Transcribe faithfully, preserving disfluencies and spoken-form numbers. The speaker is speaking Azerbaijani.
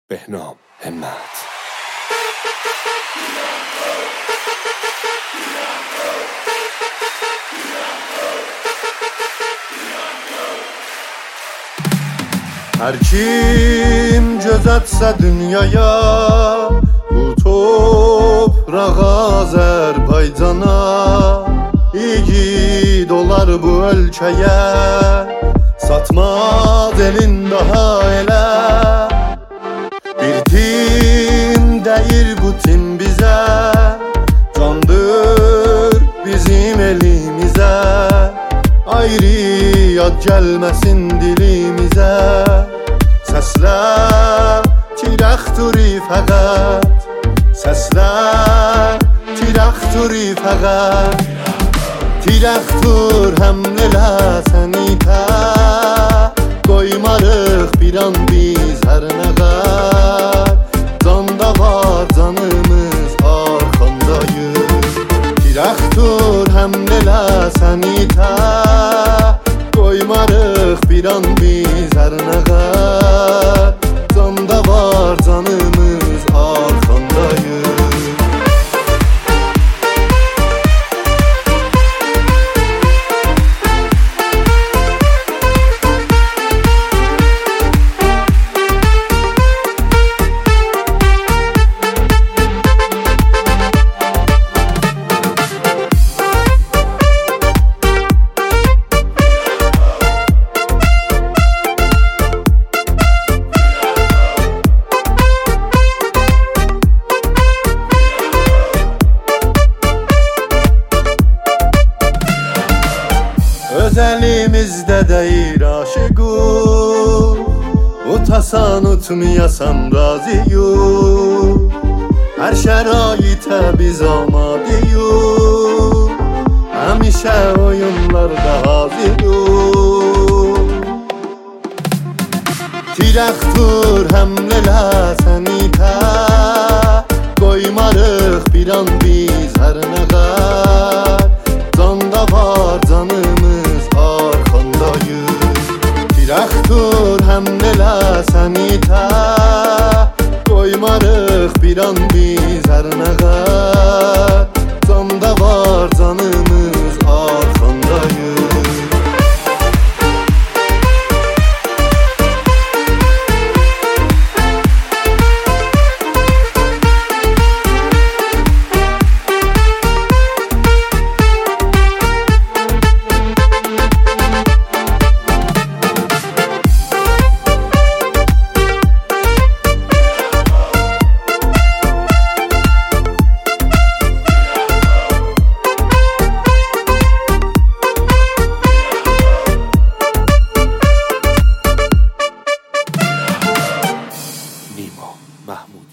بهنام همت. Hər kim göz atsa dünyaya, bu toprağa, Azərbaycana, igid olar bu ölkəyə, satmaz elin daha elə. Bir tim deyir bu tim bizə, candır bizim elimizə, ayrı yad gəlməsin dilimizə. Səslər tirəxturi fəqət, səslər tirəxturi fəqət. Tirəxtur həmlələ səni tə, qoymarıq bir an biz hər nəqər. Canda var canımız arxandayız. Tirəxtur həmlələ səni tə, qoymarıq bir an biz hər nəqər. Canda var canımız arxandayız. Öz əlimizdə deyir aşıqıq, utasan utmayasan razıyıq. Hər şəraitə biz amadıyıq, həmişə oyunlarda hazırıq. Tirəxtur həmlələ səni tə, qoymarıq bir an biz hər nəqər. Canda var canımız arxandayız. Tirəxtur həmlələ səni tə, qoymarıq bir an biz hər nəqər. Canda var canımız arxandayız. نیما محمود